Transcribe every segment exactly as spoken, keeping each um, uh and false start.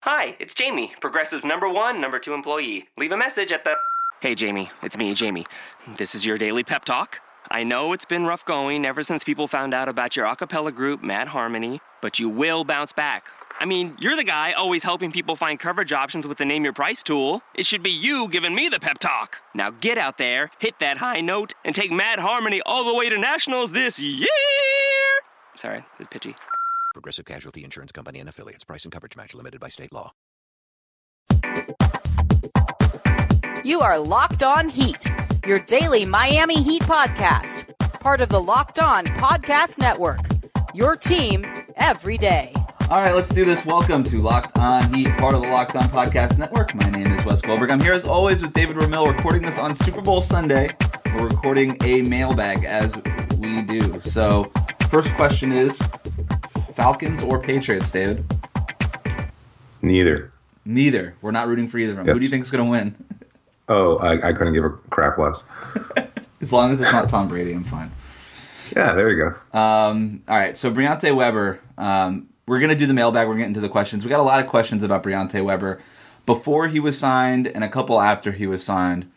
Hi, it's Jamie, Progressive's number one, number two employee. Leave a message at the... Hey, Jamie, it's me, Jamie. This is your daily pep talk. I know it's been rough going ever since people found out about your a cappella group, Mad Harmony, but you will bounce back. I mean, you're the guy always helping people find coverage options with the Name Your Price tool. It should be you giving me the pep talk. Now get out there, hit that high note, and take Mad Harmony all the way to nationals this year! Sorry, it's pitchy. Progressive Casualty Insurance Company and Affiliates. Price and coverage match limited by state law. You are Locked On Heat, your daily Miami Heat podcast. Part of the Locked On Podcast Network. Your team every day. All right, let's do this. Welcome to Locked On Heat, part of the Locked On Podcast Network. My name is Wes Goldberg. I'm here as always with David Ramil, recording this on Super Bowl Sunday. We're recording a mailbag as we do. So, first question is, Falcons or Patriots, David? Neither. Neither. We're not rooting for either of them. Yes. Who do you think is going to win? Oh, I, I couldn't give a crap less. As long as it's not Tom Brady, I'm fine. Yeah, there you go. Um, all right, so Briante Weber, um, we're going to do the mailbag. We're getting to the questions. We got a lot of questions about Briante Weber before he was signed and a couple after he was signed.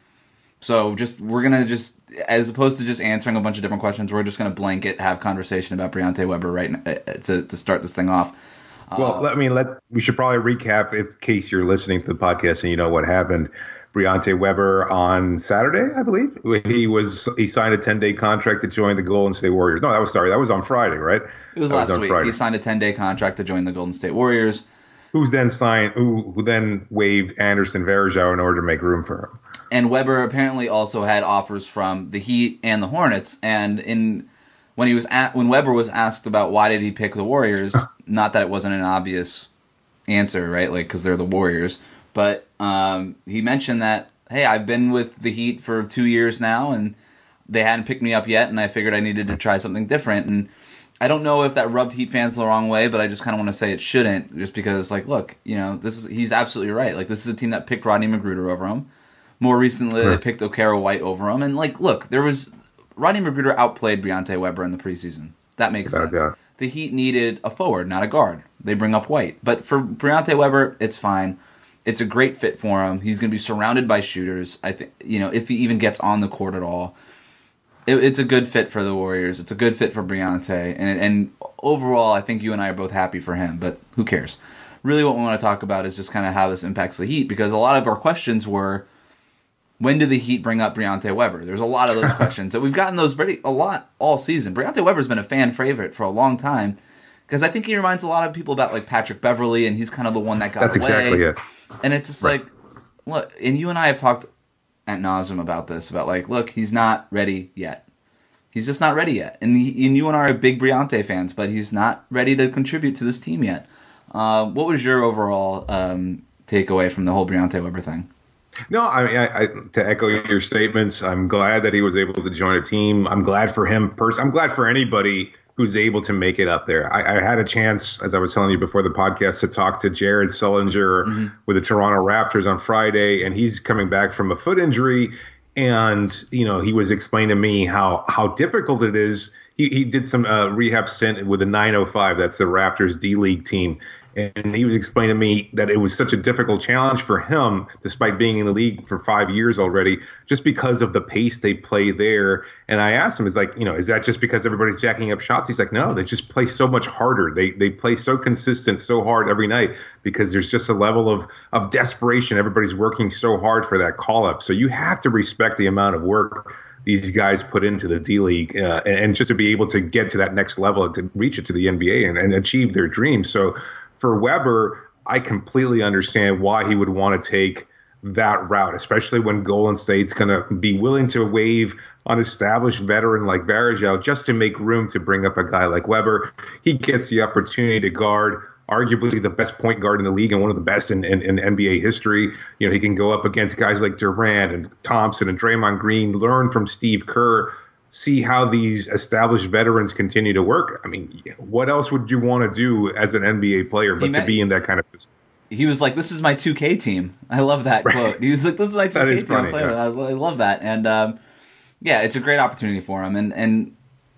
So just we're going to just, as opposed to just answering a bunch of different questions, we're just going to blanket have conversation about Briante Weber right now, to, to start this thing off. Well, uh, let, I mean, let we should probably recap in case you're listening to the podcast and you know what happened. Briante Weber on Saturday, I believe, he was he signed a ten-day contract to join the Golden State Warriors. No, that was sorry, that was on Friday, right? It was that last was week. Friday. He signed a ten-day contract to join the Golden State Warriors. Who's then signed? Who, who then waived Anderson Varejao in order to make room for him? And Weber apparently also had offers from the Heat and the Hornets. And in when he was at, when Weber was asked about why did he pick the Warriors, not that it wasn't an obvious answer, right? Like because they're the Warriors, but um, he mentioned that, hey, I've been with the Heat for two years now, and they hadn't picked me up yet, and I figured I needed to try something different. And I don't know if that rubbed Heat fans the wrong way, but I just kind of want to say it shouldn't, just because, like, look, you know, this is he's absolutely right. Like, this is a team that picked Rodney McGruder over him. More recently, sure. They picked Okaro White over him. And, like, look, there was Rodney McGruder outplayed Briante Weber in the preseason. That makes Without sense. doubt. The Heat needed a forward, not a guard. They bring up White. But for Briante Weber, it's fine. It's a great fit for him. He's going to be surrounded by shooters. I think, you know, if he even gets on the court at all, it, it's a good fit for the Warriors. It's a good fit for Briante, and and overall, I think you and I are both happy for him. But who cares? Really, what we want to talk about is just kind of how this impacts the Heat, because a lot of our questions were, when do the Heat bring up Briante Weber? There's a lot of those questions that we've gotten those very a lot all season. Briante Weber's been a fan favorite for a long time. Because I think he reminds a lot of people about like Patrick Beverley, and he's kind of the one that got That's away. exactly it. And it's just Right. like, look, and you and I have talked ad nauseum about this, about like, look, he's not ready yet. He's just not ready yet. And, he, and you and I are big Briante fans, but he's not ready to contribute to this team yet. Uh, what was your overall um, takeaway from the whole Briante Weber thing? No, I mean, I, I, to echo your statements, I'm glad that he was able to join a team. I'm glad for him. Pers- I'm glad for anybody who's able to make it up there. I, I had a chance, as I was telling you before the podcast, to talk to Jared Sullinger mm-hmm. with the Toronto Raptors on Friday, and he's coming back from a foot injury. And, you know, he was explaining to me how, how difficult it is. He, he did some uh, rehab stint with the nine oh five. That's the Raptors D-League team. And he was explaining to me that it was such a difficult challenge for him, despite being in the league for five years already, just because of the pace they play there. And I asked him, is like, you know, is that just because everybody's jacking up shots? He's like, no, they just play so much harder. They they play so consistent, so hard every night, because there's just a level of of desperation. Everybody's working so hard for that call up. So you have to respect the amount of work these guys put into the D-League, uh, and just to be able to get to that next level, to reach it to the N B A and, and achieve their dreams. So for Weber, I completely understand why he would want to take that route, especially when Golden State's going to be willing to waive an established veteran like Varejao just to make room to bring up a guy like Weber. He gets the opportunity to guard arguably the best point guard in the league and one of the best in, in, in N B A history. You know, he can go up against guys like Durant and Thompson and Draymond Green, learn from Steve Kerr, see how these established veterans continue to work. I mean, what else would you want to do as an N B A player but met, to be in that kind of system? He was like, this is my two K team. I love that right. quote. He was like, this is my two K team. Funny, I'm playing yeah. with. I love that. And, um, yeah, it's a great opportunity for him. And, and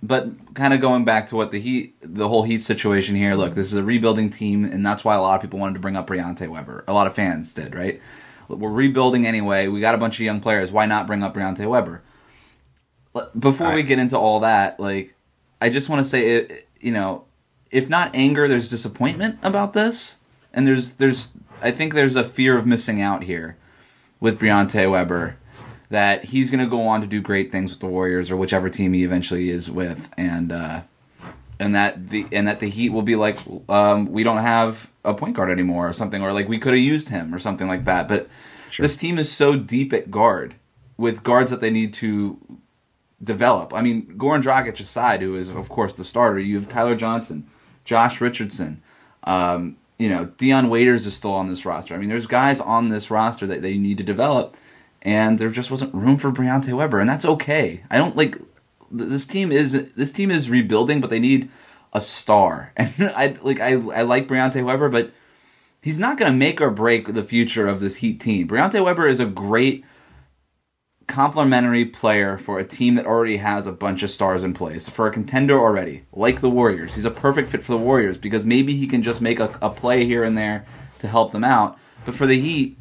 but kind of going back to what the Heat, the whole Heat situation here. Look, this is a rebuilding team, and that's why a lot of people wanted to bring up Briante Weber. A lot of fans did, right? We're rebuilding anyway. We got a bunch of young players. Why not bring up Briante Weber? Before we get into all that, like, I just want to say, you know, if not anger, there's disappointment about this, and there's there's I think there's a fear of missing out here with Briante Weber, that he's going to go on to do great things with the Warriors or whichever team he eventually is with, and uh, and that the and that the Heat will be like, um, we don't have a point guard anymore or something, or like we could have used him or something like that. But sure. This team is so deep at guard, with guards that they need to develop. I mean, Goran Dragic aside, who is of course the starter, you have Tyler Johnson, Josh Richardson. Um, you know, Dion Waiters is still on this roster. I mean, there's guys on this roster that they need to develop. And there just wasn't room for Briante Weber, and that's okay. I don't like this team is this team is rebuilding, but they need a star. And I like I I like Briante Weber, but he's not going to make or break the future of this Heat team. Briante Weber is a great complementary player for a team that already has a bunch of stars in place, for a contender already, like the Warriors. He's a perfect fit for the Warriors because maybe he can just make a, a play here and there to help them out. But for the Heat,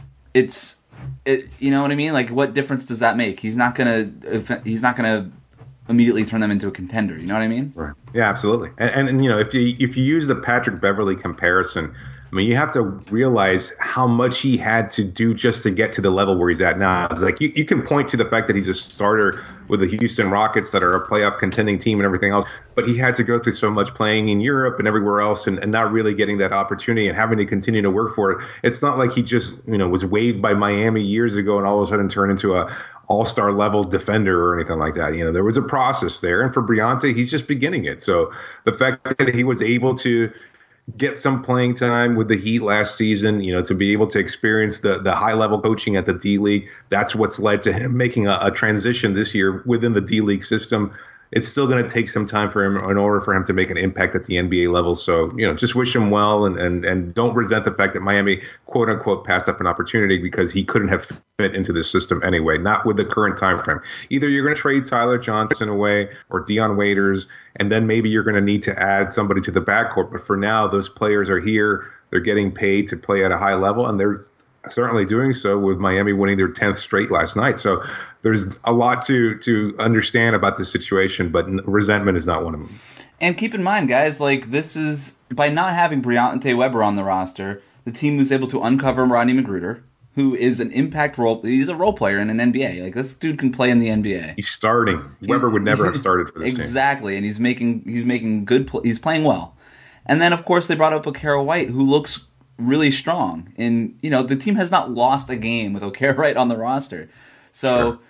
it's It, you know what I mean? Like, what difference does that make? He's not gonna. He's not gonna immediately turn them into a contender. You know what I mean? Right. Yeah, absolutely. And, and, and you know, if you if you use the Patrick Beverley comparison, I mean, you have to realize how much he had to do just to get to the level where he's at now. It's like you, you can point to the fact that he's a starter with the Houston Rockets that are a playoff contending team and everything else, but he had to go through so much playing in Europe and everywhere else and, and not really getting that opportunity and having to continue to work for it. It's not like he just, you know, was waived by Miami years ago and all of a sudden turned into a all-star level defender or anything like that. You know, there was a process there. And for Briante, he's just beginning it. So the fact that he was able to get some playing time with the Heat last season, you know, to be able to experience the the high level coaching at the D League. That's what's led to him making a, a transition this year within the D League system. It's still going to take some time for him in order for him to make an impact at the N B A level. So, you know, just wish him well and, and, and don't resent the fact that Miami, quote unquote, passed up an opportunity because he couldn't have fit into the system anyway, not with the current time frame. Either you're going to trade Tyler Johnson away or Dion Waiters, and then maybe you're going to need to add somebody to the backcourt. But for now, those players are here. They're getting paid to play at a high level, and they're certainly doing so with Miami winning their tenth straight last night. So there's a lot to to understand about this situation, but resentment is not one of them. And keep in mind, guys, like this is by not having Briante Weber on the roster, the team was able to uncover Rodney McGruder, who is an impact role. He's a role player in an N B A. Like this dude can play in the N B A. He's starting. Weber would never have started for this exactly, team. Exactly, and he's making he's making good. Pl- he's playing well. And then of course they brought up Okara White, who looks really strong. And, you know, the team has not lost a game with Okara White on the roster. So, sure.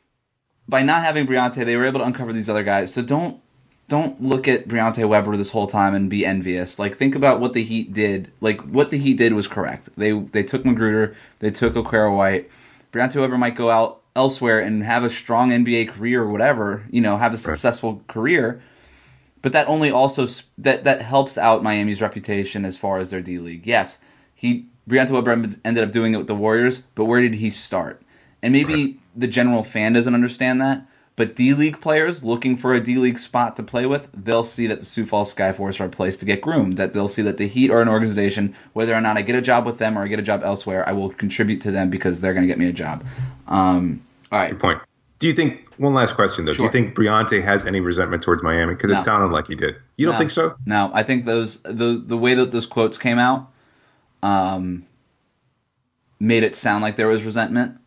By not having Briante, they were able to uncover these other guys. So don't don't look at Briante Weber this whole time and be envious. Like, think about what the Heat did. Like, what the Heat did was correct. They they took McGruder. They took Okara White. Briante Weber might go out elsewhere and have a strong N B A career or whatever, you know, have a successful right. career. But that only also that that helps out Miami's reputation as far as their D League. Yes, he Briante Weber ended up doing it with the Warriors, but where did he start? And maybe right. the general fan doesn't understand that. But D League players looking for a D League spot to play with, they'll see that the Sioux Falls Skyforce are a place to get groomed. That they'll see that the Heat are an organization. Whether or not I get a job with them or I get a job elsewhere, I will contribute to them because they're going to get me a job. Um, all right. Good point. Do you think, one last question though, sure. do you think Briante has any resentment towards Miami? Because no. it sounded like he did. You don't no. think so? No, I think those the the way that those quotes came out um, made it sound like there was resentment.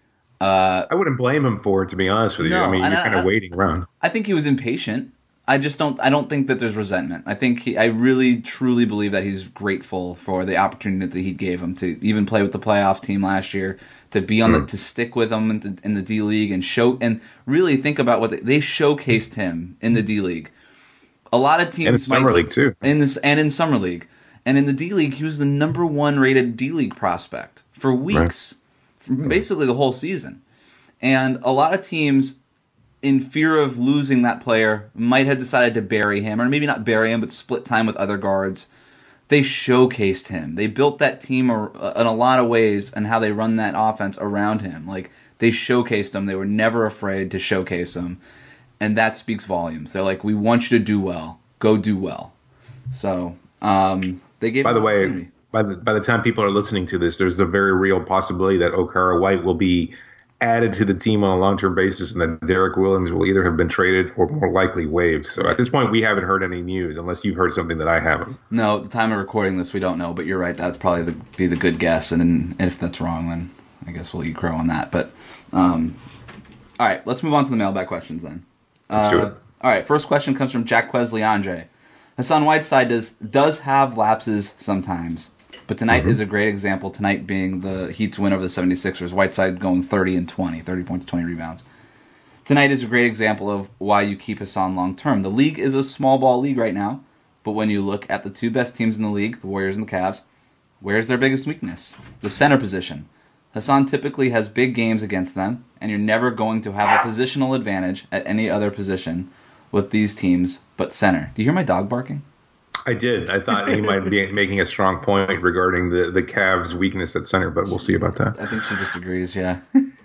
Uh, I wouldn't blame him for it, to be honest with you. No, I mean, you're I, kind of I, waiting around. I think he was impatient. I just don't. I don't think that there's resentment. I think he. I really, truly believe that he's grateful for the opportunity that the Heat gave him to even play with the playoff team last year, to be on mm. the, to stick with them in the, in the D League and show and really think about what they, they showcased him in the D League. A lot of teams and in summer league too. In this and in summer league and in the D League, he was the number one rated D League prospect for weeks, right. for basically the whole season. And a lot of teams, in fear of losing that player, might have decided to bury him, or maybe not bury him, but split time with other guards. They showcased him. They built that team in a lot of ways and how they run that offense around him. Like, they showcased him. They were never afraid to showcase him. and that speaks volumes. They're like, we want you to do well. Go do well. So um, they gave. By the way, by the by the time people are listening to this, there's a very real possibility that Okara White will be added to the team on a long-term basis, and that Derek Williams will either have been traded or more likely waived. So at this point, we haven't heard any news, unless you've heard something that I haven't. No, at the time of recording this, we don't know. But you're right. That's probably the, be the good guess. And, and if that's wrong, then I guess we'll eat crow on that. But um, all right, let's move on to the mailbag questions then. Let's uh, do it. All right, first question comes from Jack Quesley Andre. Hassan Whiteside does does have lapses sometimes. But tonight mm-hmm. is a great example, tonight being the Heat's win over the seventy-sixers, Whiteside going thirty and twenty, thirty points, twenty rebounds. Tonight is a great example of why you keep Hassan long-term. The league is a small ball league right now, but when you look at the two best teams in the league, the Warriors and the Cavs, where's their biggest weakness? The center position. Hassan typically has big games against them, and you're never going to have a positional advantage at any other position with these teams but center. Do you hear my dog barking? I did. I thought he might be making a strong point regarding the, the Cavs' weakness at center, but we'll see about that. I think she just agrees, yeah.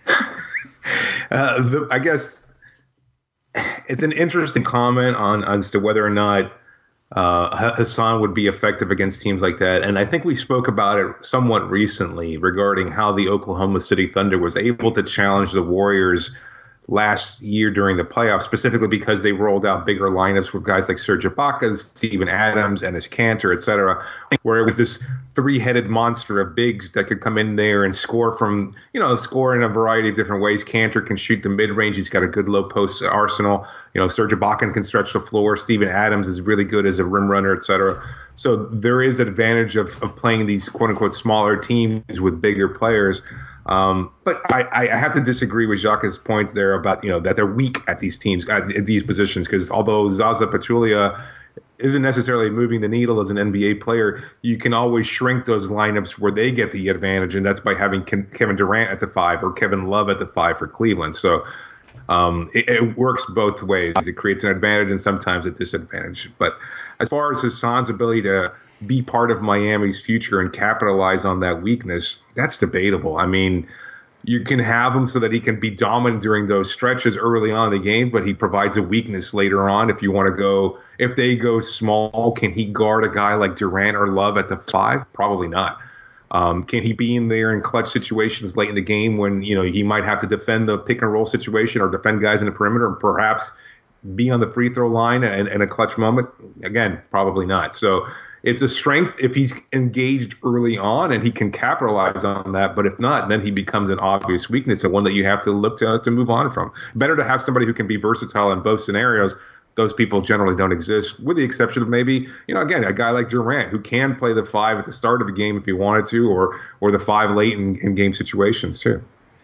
uh, the, I guess it's an interesting comment on as to whether or not uh, Hassan would be effective against teams like that. And I think we spoke about it somewhat recently regarding how the Oklahoma City Thunder was able to challenge the Warriors last year during the playoffs, specifically because they rolled out bigger lineups with guys like Serge Ibaka, Steven Adams, Enes Kanter, et cetera, where it was this three-headed monster of bigs that could come in there and score from, you know, score in a variety of different ways. Kanter can shoot the mid-range. He's got a good low-post arsenal. You know, Serge Ibaka can stretch the floor. Steven Adams is really good as a rim runner, et cetera. So there is an advantage of, of playing these quote-unquote smaller teams with bigger players. Um, but I, I have to disagree with Jacques' points there about, you know, that they're weak at these teams, at, at these positions, because although Zaza Pachulia isn't necessarily moving the needle as an N B A player, you can always shrink those lineups where they get the advantage, and that's by having Kevin Durant at the five or Kevin Love at the five for Cleveland. So um, it, it works both ways. It creates an advantage and sometimes a disadvantage. But as far as Hassan's ability to be part of Miami's future and capitalize on that weakness, that's debatable. I mean, you can have him so that he can be dominant during those stretches early on in the game, but he provides a weakness later on. If you want to go, if they go small, can he guard a guy like Durant or Love at the five? Probably not. Um, can he be in there in clutch situations late in the game when, you know, he might have to defend the pick and roll situation or defend guys in the perimeter, or perhaps be on the free throw line in, in a clutch moment? Again, probably not. So it's a strength if he's engaged early on and he can capitalize on that. But if not, then he becomes an obvious weakness and one that you have to look to to move on from. Better to have somebody who can be versatile in both scenarios. Those people generally don't exist, with the exception of maybe, you know, again, a guy like Durant who can play the five at the start of a game if he wanted to, or or the five late in, in game situations too.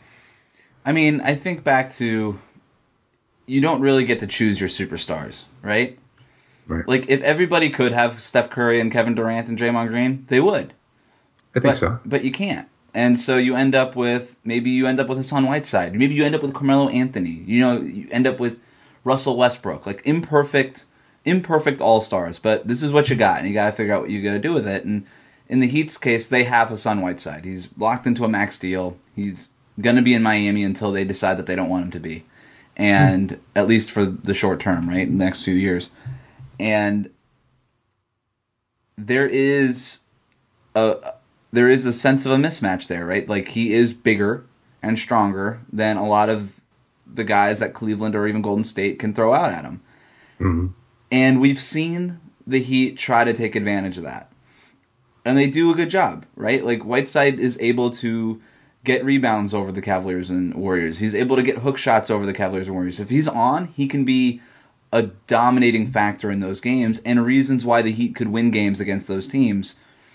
I mean, I think back to, you don't really get to choose your superstars, right? Right. Like, if everybody could have Steph Curry and Kevin Durant and Draymond Green, they would. I think but, so. But you can't. And so you end up with, maybe you end up with Hassan Whiteside. Maybe you end up with Carmelo Anthony. You know, you end up with Russell Westbrook. Like, imperfect, imperfect all-stars. But this is what you got, and you got to figure out what you got to do with it. And in the Heat's case, they have Hassan Whiteside. He's locked into a max deal. He's going to be in Miami until they decide that they don't want him to be. And hmm. at least for the short term, right, in the next few years. And there is a there is a sense of a mismatch there, right? Like, he is bigger and stronger than a lot of the guys that Cleveland or even Golden State can throw out at him. Mm-hmm. And we've seen the Heat try to take advantage of that. And they do a good job, right? Like, Whiteside is able to get rebounds over the Cavaliers and Warriors. He's able to get hook shots over the Cavaliers and Warriors. If he's on, he can be a dominating factor in those games, and reasons why the Heat could win games against those teams.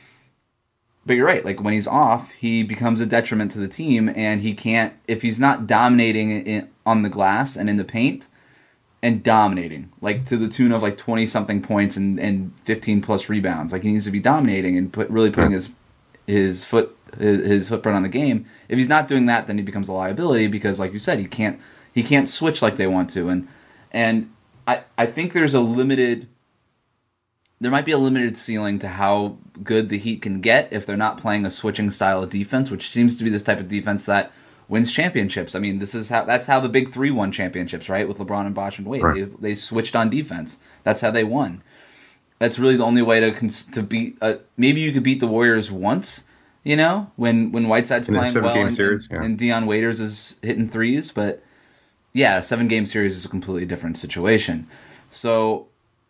But you're right, like, when he's off, he becomes a detriment to the team, and he can't, if he's not dominating in, on the glass and in the paint, and dominating, like, to the tune of, like, twenty-something points and, and fifteen-plus rebounds. Like, he needs to be dominating and put, really putting his his foot his, his footprint on the game. If he's not doing that, then he becomes a liability, because, like you said, he can't he can't switch like they want to. And and I, I think there's a limited, there might be a limited ceiling to how good the Heat can get if they're not playing a switching style of defense, which seems to be this type of defense that wins championships. I mean, this is how that's how the big three won championships, right? With LeBron and Bosh and Wade, right. they they switched on defense. That's how they won. That's really the only way to to beat. Uh, maybe you could beat the Warriors once, you know, when when Whiteside's in playing well and, series, and, yeah. and Dion Waiters is hitting threes, but yeah, a seven game series is a completely different situation. So.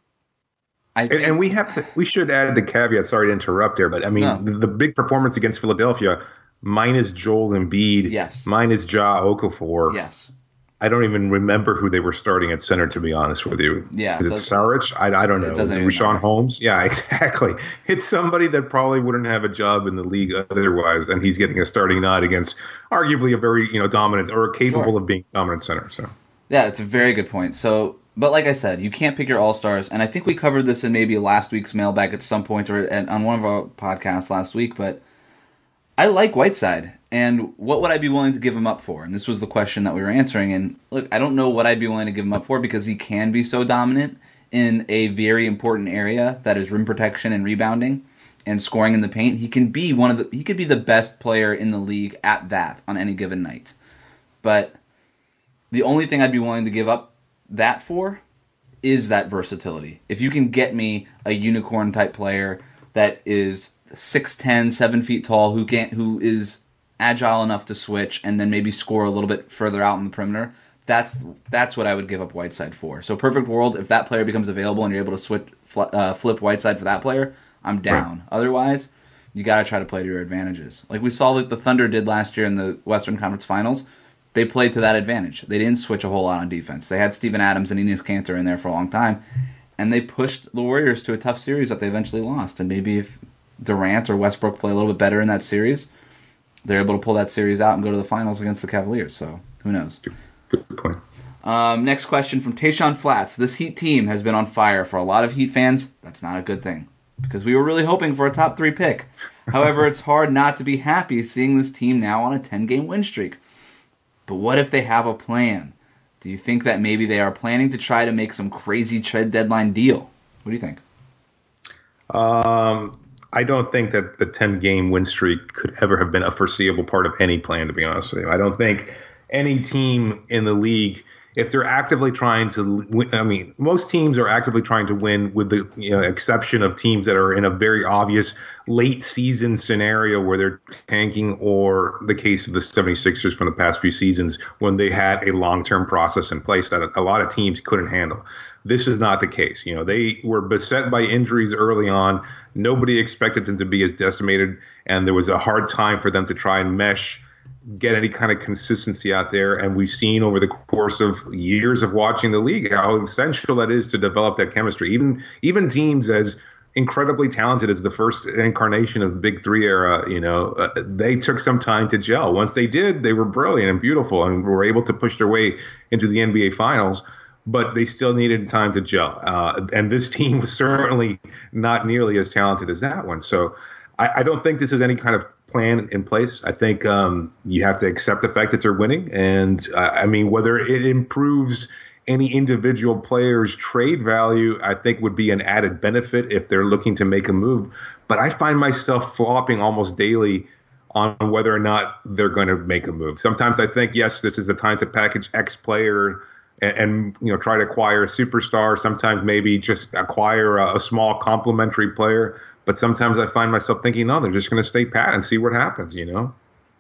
I think, and, and we have to. We should add the caveat. Sorry to interrupt there, but I mean no. the, the big performance against Philadelphia, minus Joel Embiid, yes, minus Ja Okafor, yes. I don't even remember who they were starting at center. To be honest with you, yeah, is it Saric? I, I don't know. It doesn't Rashawn Holmes? Yeah, exactly. It's somebody that probably wouldn't have a job in the league otherwise, and he's getting a starting nod against arguably a very you know dominant or capable sure. of being dominant center. So yeah, it's a very good point. So. But like I said, you can't pick your all-stars, and I think we covered this in maybe last week's mailbag at some point or on one of our podcasts last week, but I like Whiteside, and what would I be willing to give him up for? And this was the question that we were answering, and look, I don't know what I'd be willing to give him up for because he can be so dominant in a very important area that is rim protection and rebounding and scoring in the paint. He can be one of the he could be the best player in the league at that on any given night. But the only thing I'd be willing to give up that for is that versatility. If you can get me a unicorn type player that is six ten, seven feet tall, who can't, who is agile enough to switch and then maybe score a little bit further out in the perimeter, that's that's what I would give up Whiteside for. So perfect world, if that player becomes available and you're able to switch, uh, flip Whiteside for that player, I'm down. Right. Otherwise, you got to try to play to your advantages. Like we saw like the Thunder did last year in the Western Conference Finals. They played to that advantage. They didn't switch a whole lot on defense. They had Steven Adams and Enes Kanter in there for a long time, and they pushed the Warriors to a tough series that they eventually lost. And maybe if Durant or Westbrook play a little bit better in that series, they're able to pull that series out and go to the finals against the Cavaliers. So who knows? Good point. Um, next question from Tayshaun Flats. This Heat team has been on fire for a lot of Heat fans. That's not a good thing because we were really hoping for a top three pick. However, it's hard not to be happy seeing this team now on a ten-game win streak. But what if they have a plan? Do you think that maybe they are planning to try to make some crazy trade deadline deal? What do you think? Um, I don't think that the ten-game win streak could ever have been a foreseeable part of any plan, to be honest with you. I don't think any team in the league, if they're actively trying to win, I mean, most teams are actively trying to win with the you know, exception of teams that are in a very obvious late season scenario where they're tanking, or the case of the seventy-sixers from the past few seasons when they had a long-term process in place that a lot of teams couldn't handle. This is not the case. You know, they were beset by injuries early on. Nobody expected them to be as decimated, and there was a hard time for them to try and mesh, get any kind of consistency out there. And we've seen over the course of years of watching the league how essential that is to develop that chemistry. Even even teams as incredibly talented as the first incarnation of the Big Three era, you know, uh, they took some time to gel. Once they did, they were brilliant and beautiful and were able to push their way into the N B A Finals. But they still needed time to gel. Uh, and this team was certainly not nearly as talented as that one. So I, I don't think this is any kind of plan in place. I think um, you have to accept the fact that they're winning. And uh, I mean, whether it improves any individual player's trade value, I think would be an added benefit if they're looking to make a move. But I find myself flopping almost daily on whether or not they're going to make a move. Sometimes I think, yes, this is the time to package X player and, and you know try to acquire a superstar. Sometimes maybe just acquire a, a small complementary player. But sometimes I find myself thinking, no, they're just going to stay pat and see what happens, you know?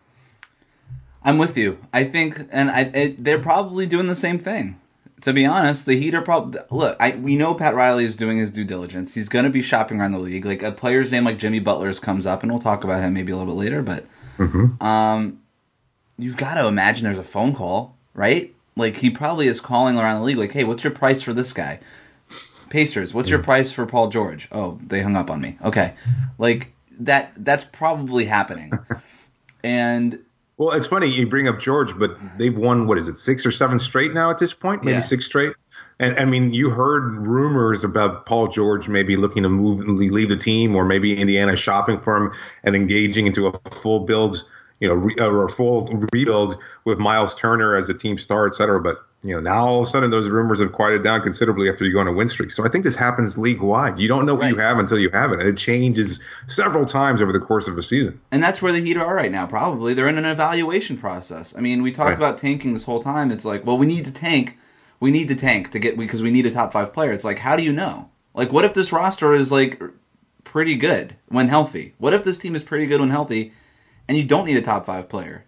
I'm with you. I think, and I, it, they're probably doing the same thing. To be honest, the Heat are probably, look, I, we know Pat Riley is doing his due diligence. He's going to be shopping around the league. Like a player's name like Jimmy Butler's comes up, and we'll talk about him maybe a little bit later, but mm-hmm. um, you've got to imagine there's a phone call, right? Like he probably is calling around the league like, hey, what's your price for this guy? Pacers, what's your price for Paul George? Oh, they hung up on me. Okay. Like that that's probably happening. And well, it's funny you bring up George, but they've won, what is it, six or seven straight now at this point? Maybe yeah. six straight? And I mean, you heard rumors about Paul George maybe looking to move, leave the team, or maybe Indiana shopping for him and engaging into a full build, you know, re, or a full rebuild with Miles Turner as a team star, et cetera. But You know, now all of a sudden those rumors have quieted down considerably after you go on a win streak. So I think this happens league wide. You don't know what Right. you have until you have it, and it changes several times over the course of a season. And that's where the Heat are right now, probably. They're in an evaluation process. I mean, we talked Right. about tanking this whole time. It's like, well, we need to tank. We need to tank to get because we need a top five player. It's like, how do you know? Like, what if this roster is, like, pretty good when healthy? What if this team is pretty good when healthy and you don't need a top five player?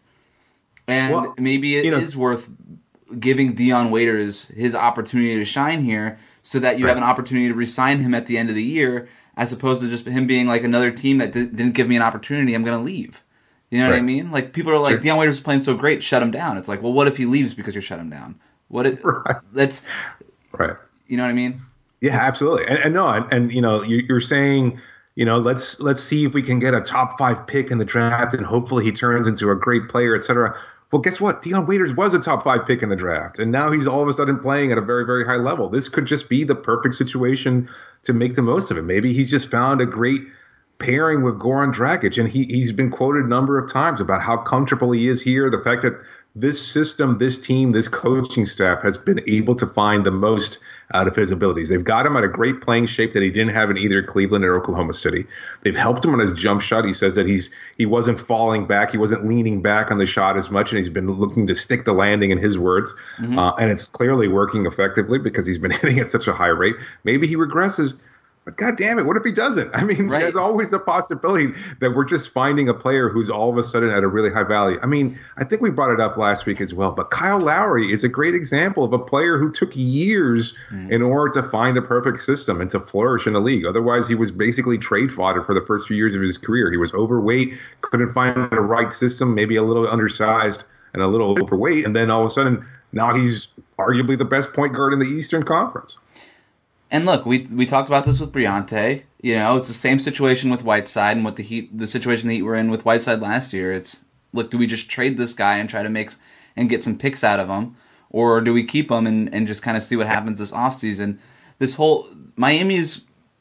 And Well, maybe it you know- is worth giving Dion Waiters his opportunity to shine here so that you Right. have an opportunity to re-sign him at the end of the year as opposed to just him being like another team that di- didn't give me an opportunity, I'm going to leave. You know what I Right. mean? Like, people are like, Sure. Dion Waiters is playing so great, shut him down. It's like, well, what if he leaves because you shut him down? What if, Right. that's, Right. you know what I mean? Yeah, absolutely. And, and no, and, and you know, you, you're saying, you know, let's let's see if we can get a top five pick in the draft, and hopefully he turns into a great player, et cetera. Well, guess what? Dion Waiters was a top five pick in the draft, and now he's all of a sudden playing at a very, very high level. This could just be the perfect situation to make the most of it. Maybe he's just found a great pairing with Goran Dragic, and he, he's been quoted a number of times about how comfortable he is here, the fact that this system, this team, this coaching staff has been able to find the most out of his abilities. They've got him at a great playing shape that he didn't have in either Cleveland or Oklahoma City. They've helped him on his jump shot. He says that he's he wasn't falling back, he wasn't leaning back on the shot as much, and he's been looking to stick the landing, in his words. Mm-hmm. Uh, and it's clearly working effectively because he's been hitting at such a high rate. Maybe he regresses. But God damn it, what if he doesn't? I mean, Right. there's always the possibility that we're just finding a player who's all of a sudden at a really high value. I mean, I think we brought it up last week as well, but Kyle Lowry is a great example of a player who took years mm. in order to find a perfect system and to flourish in the league. Otherwise, he was basically trade fodder for the first few years of his career. He was overweight, couldn't find the right system, maybe a little undersized and a little overweight, and then all of a sudden, now he's arguably the best point guard in the Eastern Conference. And look, we we talked about this with Briante. You know, it's the same situation with Whiteside and what the Heat, the situation the Heat were in with Whiteside last year. It's, look, do we just trade this guy and try to make and get some picks out of him, or do we keep him and, and just kind of see what happens this offseason? This whole Miami's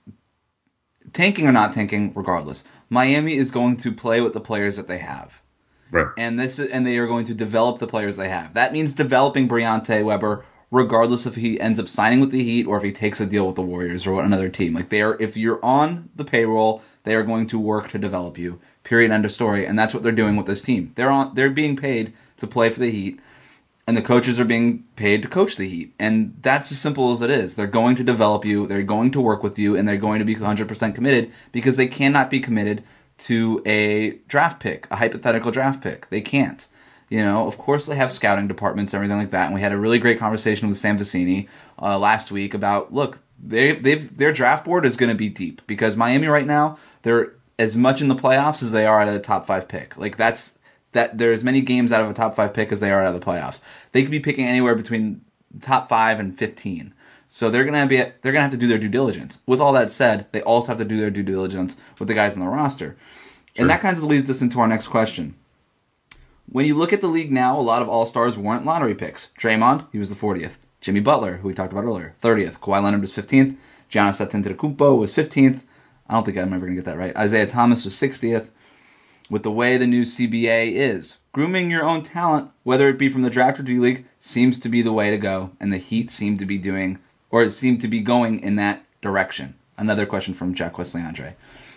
tanking or not tanking, regardless. Miami is going to play with the players that they have. Right. And this and they are going to develop the players they have. That means developing Briante Weber, regardless if he ends up signing with the Heat or if he takes a deal with the Warriors or another team. Like, they are, if you're on the payroll, they are going to work to develop you. Period. End of story. And that's what they're doing with this team. They're on. They're being paid to play for the Heat, and the coaches are being paid to coach the Heat. And that's as simple as it is. They're going to develop you. They're going to work with you, and they're going to be one hundred percent committed because they cannot be committed to a draft pick, a hypothetical draft pick. They can't. You know, of course they have scouting departments and everything like that. And we had a really great conversation with Sam Vecini uh, last week about, look, they they've their draft board is going to be deep because Miami right now, they're as much in the playoffs as they are at a top five pick. Like, that's that they're as many games out of a top five pick as they are out of the playoffs. They could be picking anywhere between top five and fifteen. So they're gonna be they're gonna have to do their due diligence. With all that said, they also have to do their due diligence with the guys on the roster. Sure. And that kind of leads us into our next question. When you look at the league now, a lot of all-stars weren't lottery picks. Draymond, he was the fortieth. Jimmy Butler, who we talked about earlier, thirtieth. Kawhi Leonard was fifteenth. Giannis Antetokounmpo was fifteenth. I don't think I'm ever going to get that right. Isaiah Thomas was sixtieth. With the way the new C B A is, grooming your own talent, whether it be from the draft or D-League, seems to be the way to go, and the Heat seem to be doing, or it seemed to be going in that direction. Another question from Jack Wesley Andre.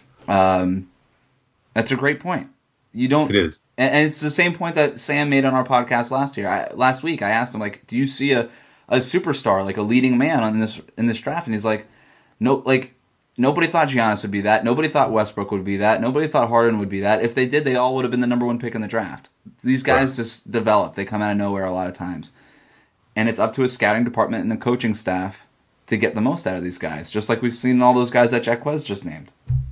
Um, that's a great point. You don't. It is, and, and it's the same point that Sam made on our podcast last year. I, last week, I asked him, like, do you see a, a superstar, like a leading man on this in this draft? And he's like, no, like nobody thought Giannis would be that. Nobody thought Westbrook would be that. Nobody thought Harden would be that. If they did, they all would have been the number one pick in the draft. These guys right. just develop. They come out of nowhere a lot of times, and it's up to a scouting department and a coaching staff to get the most out of these guys, just like we've seen all those guys that Jack Wes just named.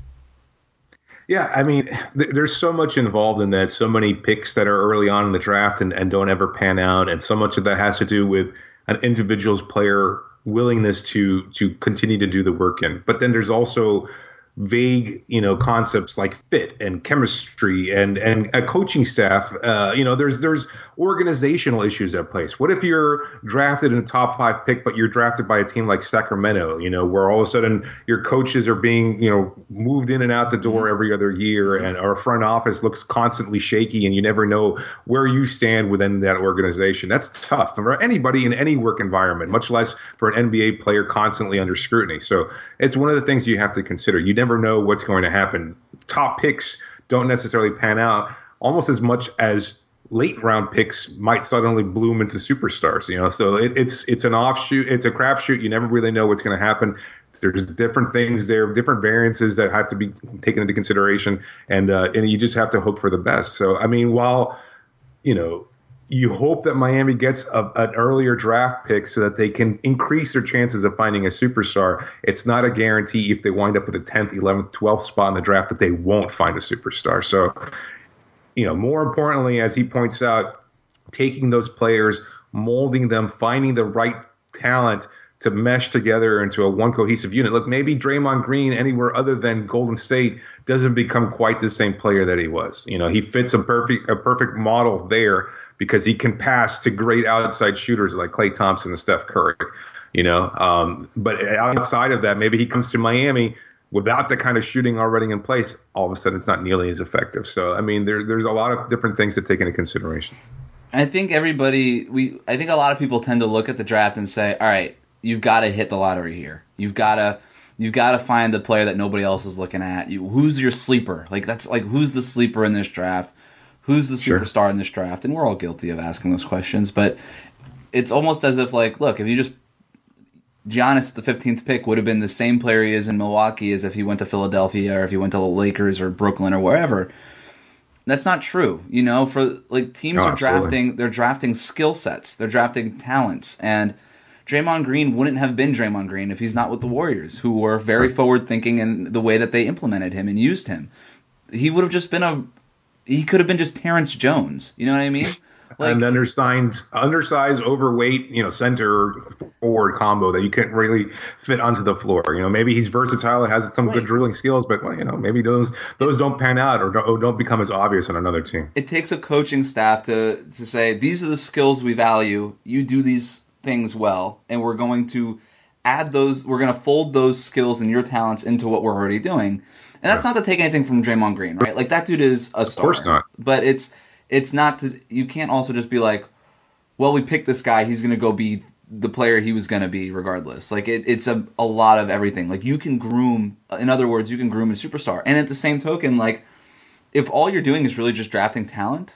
Yeah, I mean, th- there's so much involved in that, so many picks that are early on in the draft and, and don't ever pan out, and so much of that has to do with an individual's player willingness to to continue to do the work in. But then there's also vague, you know, concepts like fit and chemistry and and a coaching staff. Uh, you know, there's there's organizational issues at place. What if you're drafted in a top five pick, but you're drafted by a team like Sacramento? You know, where all of a sudden your coaches are being, you know, moved in and out the door every other year, and our front office looks constantly shaky, and you never know where you stand within that organization. That's tough for anybody in any work environment, much less for an N B A player constantly under scrutiny. So it's one of the things you have to consider. You never know what's going to happen. Top picks don't necessarily pan out almost as much as late round picks might suddenly bloom into superstars. You know, so it, it's it's an offshoot, it's a crapshoot. You never really know what's going to happen. There's different things there, different variances that have to be taken into consideration, and uh, and you just have to hope for the best. So I mean, while you know, you hope that Miami gets a, an earlier draft pick so that they can increase their chances of finding a superstar. It's not a guarantee if they wind up with a tenth, eleventh, twelfth spot in the draft that they won't find a superstar. So, you know, more importantly, as he points out, taking those players, molding them, finding the right talent to mesh together into a one cohesive unit. Look, maybe Draymond Green anywhere other than Golden State doesn't become quite the same player that he was. You know, he fits a perfect a perfect model there because he can pass to great outside shooters like Klay Thompson and Steph Curry. You know, um, but outside of that, maybe he comes to Miami without the kind of shooting already in place. All of a sudden, it's not nearly as effective. So, I mean, there, there's a lot of different things to take into consideration. I think everybody, we, I think a lot of people tend to look at the draft and say, all right, you've got to hit the lottery here. You've got to, you've got to find the player that nobody else is looking at. You, who's your sleeper? Like that's like who's the sleeper in this draft? Who's the Sure. superstar in this draft? And we're all guilty of asking those questions, but it's almost as if like, look, if you just Giannis, the fifteenth pick, would have been the same player he is in Milwaukee as if he went to Philadelphia or if he went to the Lakers or Brooklyn or wherever. That's not true. You know, for like teams No, are absolutely. drafting, they're drafting skill sets, they're drafting talents, and Draymond Green wouldn't have been Draymond Green if he's not with the Warriors, who were very forward thinking in the way that they implemented him and used him. He would have just been a, he could have been just Terrence Jones. You know what I mean? Like, An undersized, undersized, overweight, you know, center forward combo that you can't really fit onto the floor. You know, maybe he's versatile and has some Right. good dribbling skills, but well, you know, maybe those those don't pan out or don't, or don't become as obvious on another team. it takes a coaching staff to to say these are the skills we value. You do these things well, and we're going to add those. We're going to fold those skills and your talents into what we're already doing. And that's not to take anything from Draymond Green, right? Like that dude is a star. Of course not. But it's it's not to. You can't also just be like, well, we picked this guy. He's going to go be the player he was going to be regardless. Like it, it's a a lot of everything. Like you can groom. In other words, you can groom a superstar. And at the same token, like if all you're doing is really just drafting talent,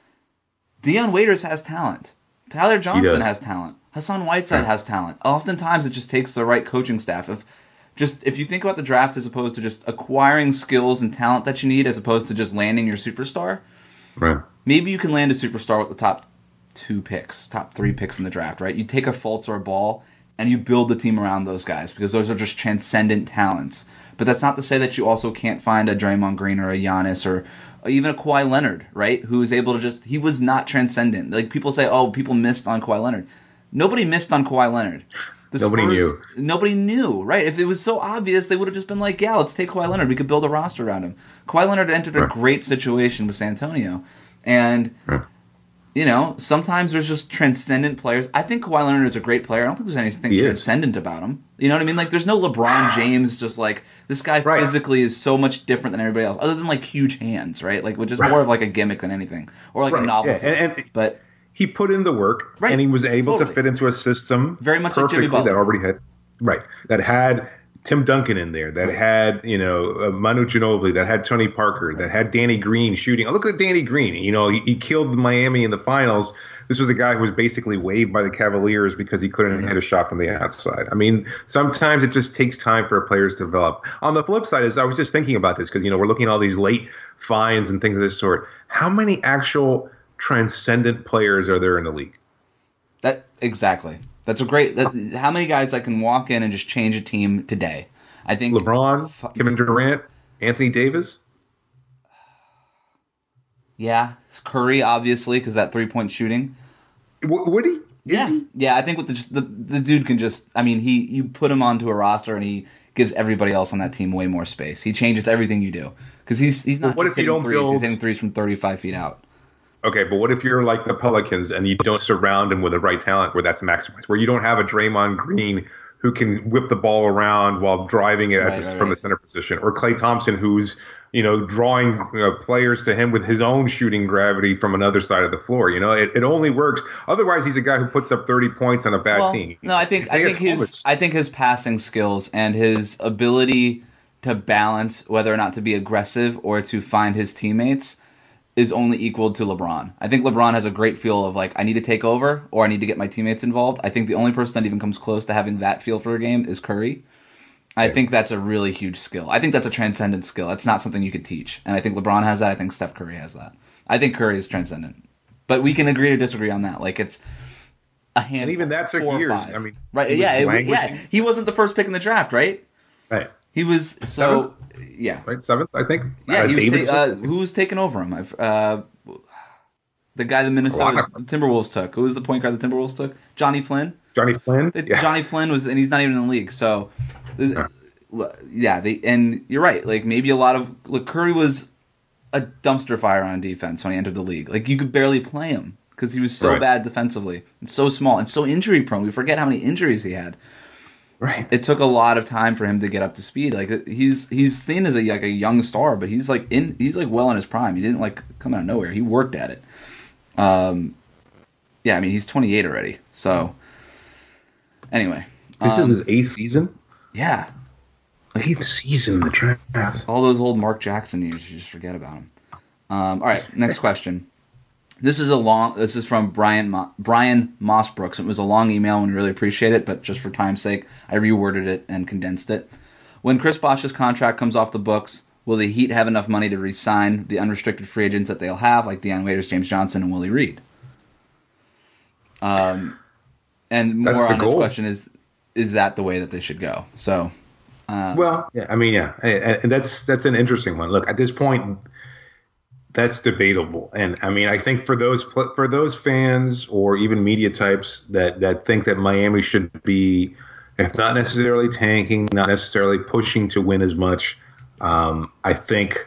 Dion Waiters has talent. Tyler Johnson does. has talent. Hassan Whiteside Right. has talent. Oftentimes, it just takes the right coaching staff. If just if you think about the draft as opposed to just acquiring skills and talent that you need, as opposed to just landing your superstar, Right. maybe you can land a superstar with the top two picks, top three picks in the draft. Right? You take a Fultz or a Ball, and you build the team around those guys because those are just transcendent talents. But that's not to say that you also can't find a Draymond Green or a Giannis or even a Kawhi Leonard, right? Who is able to just, he was not transcendent. Like people say, oh, people missed on Kawhi Leonard. Nobody missed on Kawhi Leonard. The Nobody knew. Nobody knew, right? If it was so obvious, they would have just been like, yeah, let's take Kawhi Leonard. We could build a roster around him. Kawhi Leonard entered a Right. great situation with San Antonio. And, Right. you know, sometimes there's just transcendent players. I think Kawhi Leonard is a great player. I don't think there's anything He is. transcendent about him. You know what I mean? Like, there's no LeBron James just like, this guy Right. physically is so much different than everybody else, other than like huge hands, right? Like, which is Right. more of like a gimmick than anything. Or like Right. a novelty. Yeah, and- and- but He put in the work, Right. and he was able Totally. to fit into a system Very much like perfectly Jimmy Butler. that already had right that had Tim Duncan in there, that had you know uh, Manu Ginobili, that had Tony Parker, that had Danny Green shooting. Oh, look at Danny Green. You know, he, he killed Miami in the finals. This was a guy who was basically waived by the Cavaliers because he couldn't hit a shot from the outside. I mean, sometimes it just takes time for players to develop. On the flip side, is I was just thinking about this because you know we're looking at all these late finds and things of this sort. How many actual transcendent players are there in the league? that, exactly. That's a great, that, how many guys that can walk in and just change a team today? I think LeBron, Kevin Durant, Anthony Davis. Yeah, Curry obviously because that three point shooting. W- would he? Is Yeah, he? yeah. I think with the, just the the dude can just. I mean, he you put him onto a roster and he gives everybody else on that team way more space. He changes everything you do because he's he's not Well, what just if you hitting don't threes. build- He's hitting threes from thirty-five feet out. Okay, but what if you're like the Pelicans and you don't surround him with the right talent where that's maximized, where you don't have a Draymond Green who can whip the ball around while driving it at Right, the, right, from right. the center position, or Klay Thompson who's you know drawing you know, players to him with his own shooting gravity from another side of the floor. You know, it, it only works. Otherwise, he's a guy who puts up thirty points on a bad Well, team. no, I think I Isaiah think his Thomas- I think his passing skills and his ability to balance whether or not to be aggressive or to find his teammates is only equal to LeBron. I think LeBron has a great feel of like I need to take over or I need to get my teammates involved. I think the only person that even comes close to having that feel for a game is Curry. I think that's a really huge skill. I think that's a transcendent skill. It's not something you could teach. And I think LeBron has that. I think Steph Curry has that. I think Curry is transcendent. But we can agree to disagree on that. Like it's a handful. And even that took four or years. five. I mean, right? he was Yeah, it, languishing. yeah. He wasn't the first pick in the draft, right? Right. He was so yeah. Right, seventh, I think. Yeah, Uh, he was Davidson? ta- uh, who was taking over him? I've, uh, the guy the Minnesota Wow. Timberwolves took. Who was the point guard the Timberwolves took? Johnny Flynn. Johnny Flynn. It- Yeah. Johnny Flynn was, and he's not even in the league. So, uh, yeah, they, and you're right. Like maybe a lot of look, Curry was a dumpster fire on defense when he entered the league. Like you could barely play him because he was so Right. bad defensively and so small and so injury prone. We forget how many injuries he had. Right. It took a lot of time for him to get up to speed. Like he's he's seen as a like a young star, but he's like in he's like well in his prime. He didn't like come out of nowhere. He worked at it. Um, yeah, I mean he's twenty-eight already. So anyway, This um, is his eighth season. yeah. Eighth season in the draft. All those old Mark Jackson years, you just forget about them. Um, all right, next question. This is a long. This is from Brian Mo, Brian Mossbrooks. It was a long email, and we really appreciate it. But just for time's sake, I reworded it and condensed it. When Chris Bosh's contract comes off the books, will the Heat have enough money to re-sign the unrestricted free agents that they'll have, like Deion Waiters, James Johnson, and Willie Reed? Um, and more That's the on this goal. question is: is that the way that they should go? So. Well, yeah, I mean, yeah, and and that's that's an interesting one. Look, at this point, that's debatable, and I mean, I think for those pl- for those fans or even media types that that think that Miami should be, if not necessarily tanking, not necessarily pushing to win as much, um, I think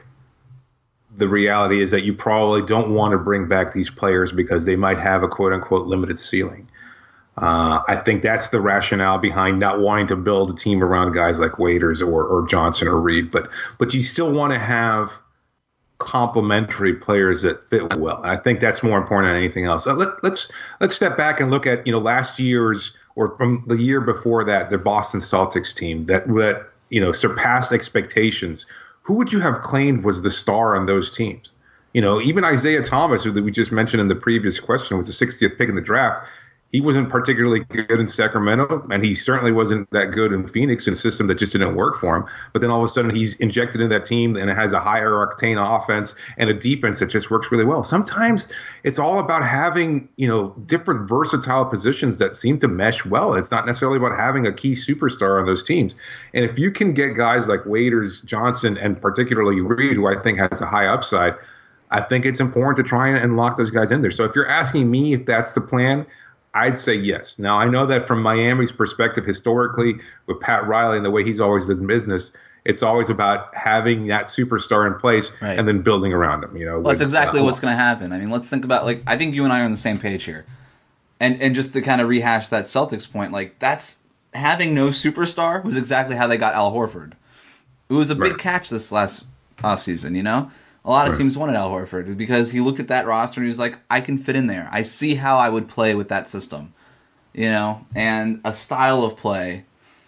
the reality is that you probably don't want to bring back these players because they might have a quote unquote limited ceiling. Uh, I think that's the rationale behind not wanting to build a team around guys like Waiters or, or Johnson or Reed, but but you still want to have complementary players that fit well. And I think that's more important than anything else. So let, let's let's step back and look at you know last year's or from the year before that, the Boston Celtics team that that you know surpassed expectations. Who would you have claimed was the star on those teams? You know, even Isaiah Thomas, who we just mentioned in the previous question, was the sixtieth pick in the draft. He wasn't particularly good in Sacramento, and he certainly wasn't that good in Phoenix in a system that just didn't work for him. But then all of a sudden he's injected into that team and it has a higher octane offense and a defense that just works really well. Sometimes it's all about having, you know, different versatile positions that seem to mesh well. It's not necessarily about having a key superstar on those teams. And if you can get guys like Waiters, Johnson, and particularly Reed, who I think has a high upside, I think it's important to try and lock those guys in there. So if you're asking me if that's the plan, I'd say yes. Now, I know that from Miami's perspective, historically, with Pat Riley and the way he's always done business, it's always about having that superstar in place Right. and then building around him. You know, Well, that's with, exactly uh, what's going to happen. I mean, let's think about, like, I think you and I are on the same page here. And and just to kind of rehash that Celtics point, like, that's, having no superstar was exactly how they got Al Horford. It was a big Right. catch this last offseason, you know? A lot of Right. teams wanted Al Horford because he looked at that roster and he was like, I can fit in there. I see how I would play with that system, you know? And a style of play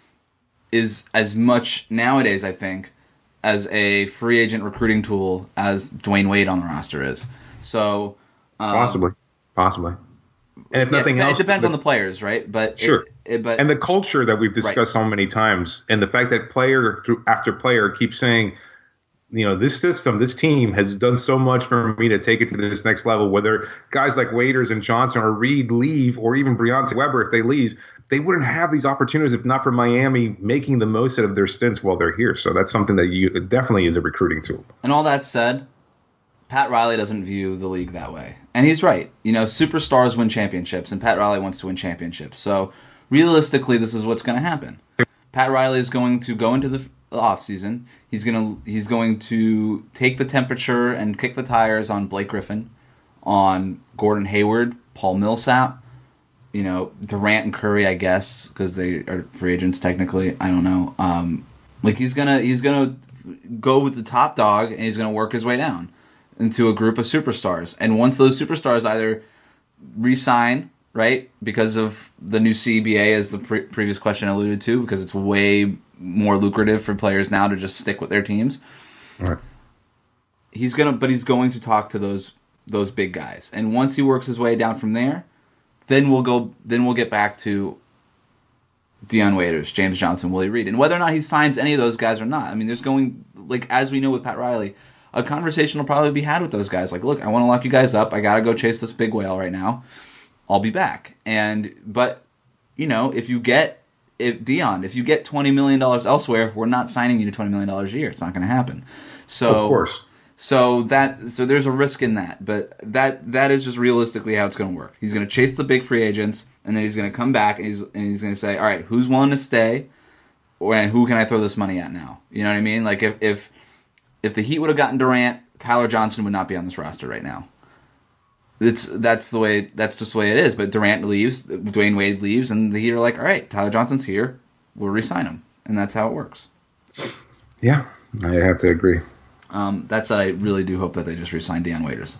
is as much nowadays, I think, as a free agent recruiting tool as Dwayne Wade on the roster is. So um, possibly, possibly. And if yeah, nothing it else, depends the- on the players, right? But Sure. it, it, but and the culture that we've discussed Right. so many times, and the fact that player through after player keeps saying, you know, this system, this team has done so much for me to take it to this next level. Whether guys like Waiters and Johnson or Reed leave, or even Breonna Weber, if they leave, they wouldn't have these opportunities if not for Miami making the most out of their stints while they're here. So that's something that you it definitely is a recruiting tool. And all that said, Pat Riley doesn't view the league that way. And he's right. You know, superstars win championships, and Pat Riley wants to win championships. So realistically, this is what's going to happen. Pat Riley is going to go into the offseason. He's gonna he's going to take the temperature and kick the tires on Blake Griffin, on Gordon Hayward, Paul Millsap, you know, Durant and Curry, I guess, because they are free agents technically. I don't know. Um, like he's gonna he's gonna go with the top dog and he's gonna work his way down into a group of superstars. And once those superstars either re-sign, right, because of the new C B A, as the pre- previous question alluded to, because it's way more lucrative for players now to just stick with their teams. Right. He's gonna, but he's going to talk to those those big guys, and once he works his way down from there, then we'll go. Then we'll get back to Dion Waiters, James Johnson, Willie Reed, and whether or not he signs any of those guys or not. I mean, there's going, like as we know with Pat Riley, a conversation will probably be had with those guys. Like, look, I want to lock you guys up. I got to go chase this big whale right now. I'll be back. And but you know, if you get if Dion, if you get twenty million dollars elsewhere, we're not signing you to twenty million dollars a year. It's not going to happen. So of course. So that so there's a risk in that, but that that is just realistically how it's going to work. He's going to chase the big free agents, and then he's going to come back and he's and he's going to say, all right, who's willing to stay, or and who can I throw this money at now? You know what I mean? Like if if if the Heat would have gotten Durant, Tyler Johnson would not be on this roster right now. It's that's the way that's just the way it is. But Durant leaves, Dwayne Wade leaves, and the Heat are like, all right, Tyler Johnson's here, we'll re-sign him, and that's how it works. Yeah, I have to agree. Um, that said, I really do hope that they just re-sign Dion Waiters,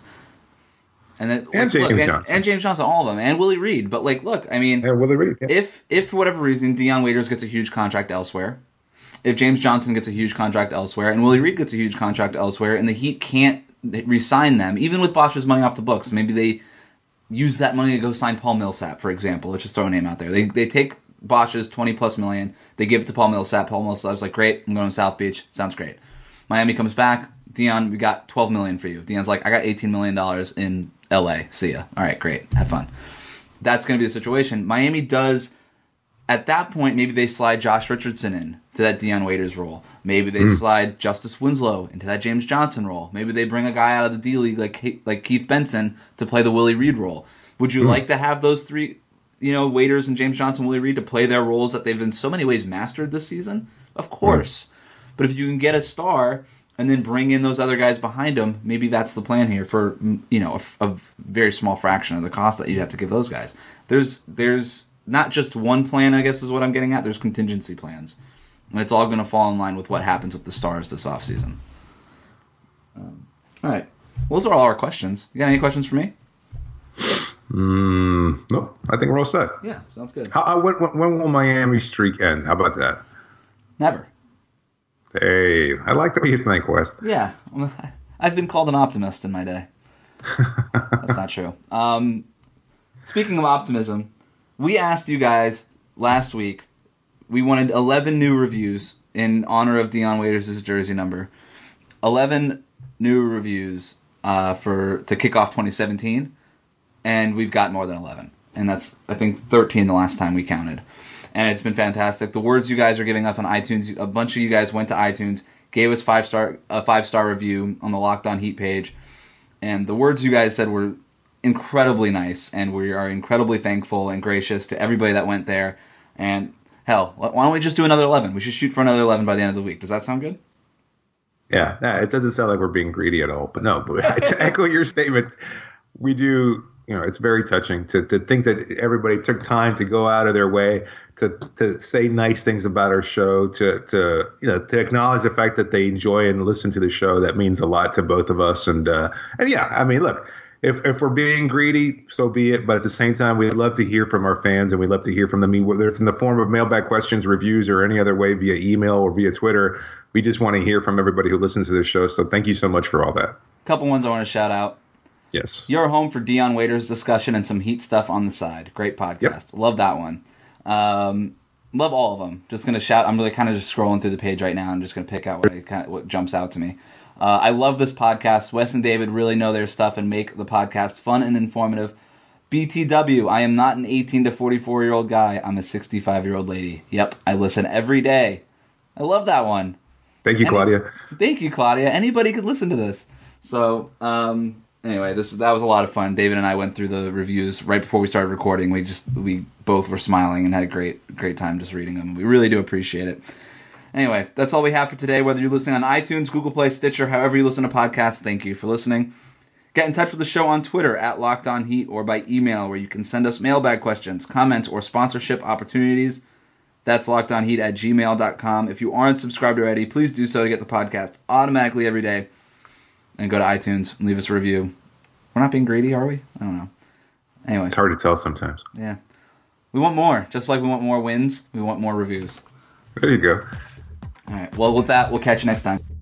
and then and look, James look, Johnson, and, and James Johnson, all of them, and Willie Reed. But like, look, I mean, yeah, Willie Reed. Yeah. If if for whatever reason Dion Waiters gets a huge contract elsewhere, if James Johnson gets a huge contract elsewhere, and Willie Reed gets a huge contract elsewhere, and the Heat can't re-sign them, even with Bosch's money off the books, maybe they use that money to go sign Paul Millsap, for example. Let's just throw a name out there. They they take Bosch's twenty plus million, they give it to Paul Millsap. Paul Millsap's like, great, I'm going to South Beach. Sounds great. Miami comes back. Dion, we got twelve million for you. Dion's like, I got eighteen million dollars in L A. See ya. All right, great. Have fun. That's going to be the situation. Miami does, at that point, maybe they slide Josh Richardson in to that Dion Waiters role. Maybe they mm. slide Justice Winslow into that James Johnson role. Maybe they bring a guy out of the D-League like like Keith Benson to play the Willie Reed role. Would you mm. like to have those three, you know, Waiters and James Johnson, Willie Reed, to play their roles that they've in so many ways mastered this season? Of course. Mm. But if you can get a star and then bring in those other guys behind them, maybe that's the plan here for, you know, a, a very small fraction of the cost that you'd have to give those guys. There's there's not just one plan, I guess is what I'm getting at. There's contingency plans. And it's all going to fall in line with what happens with the stars this offseason. Um, all right. Well, those are all our questions. You got any questions for me? Mm, no, I think we're all set. Yeah, sounds good. How, when, when will Miami streak end? How about that? Never. Hey, I like the way you think, West. Yeah. I've been called an optimist in my day. That's not true. Um, speaking of optimism, we asked you guys last week, we wanted eleven new reviews in honor of Dion Waiters' jersey number. eleven new reviews uh, for to kick off twenty seventeen, and we've got more than eleven. And that's, I think, thirteen the last time we counted. And it's been fantastic. The words you guys are giving us on iTunes, a bunch of you guys went to iTunes, gave us five star a five-star review on the Locked On Heat page, and the words you guys said were incredibly nice, and we are incredibly thankful and gracious to everybody that went there. And hell, why don't we just do another eleven? We should shoot for another eleven by the end of the week. Does that sound good? Yeah, yeah, it doesn't sound like we're being greedy at all. But no, but to echo your statement, we do, you know, it's very touching to, to think that everybody took time to go out of their way to to say nice things about our show, to to you know to acknowledge the fact that they enjoy and listen to the show. That means a lot to both of us. And uh, and yeah, I mean, look, if if we're being greedy, so be it. But at the same time, we'd love to hear from our fans, and we'd love to hear from them, whether it's in the form of mailbag questions, reviews, or any other way via email or via Twitter. We just want to hear from everybody who listens to the show. So thank you so much for all that. A couple ones I want to shout out. Yes. You're home for Dion Waiters discussion and some Heat stuff on the side. Great podcast. Yep. Love that one. Um, love all of them. Just going to shout. I'm really kind of just scrolling through the page right now. I'm just going to pick out what, I kind of, what jumps out to me. Uh, I love this podcast. Wes and David really know their stuff and make the podcast fun and informative. B T W, I am not an eighteen to forty-four-year-old guy. I'm a sixty-five-year-old lady. Yep, I listen every day. I love that one. Thank you, Any, Claudia. Thank you, Claudia. Anybody could listen to this. So, um, Anyway, this that was a lot of fun. David and I went through the reviews right before we started recording. We just we both were smiling and had a great great time just reading them. We really do appreciate it. Anyway, that's all we have for today. Whether you're listening on iTunes, Google Play, Stitcher, however you listen to podcasts, thank you for listening. Get in touch with the show on Twitter at Locked On Heat or by email where you can send us mailbag questions, comments, or sponsorship opportunities. That's lockedonheat at gmail dot com. If you aren't subscribed already, please do so to get the podcast automatically every day. And go to iTunes and leave us a review. We're not being greedy, are we? I don't know. Anyway. It's hard to tell sometimes. Yeah. We want more. Just like we want more wins, we want more reviews. There you go. All right. Well, with that, we'll catch you next time.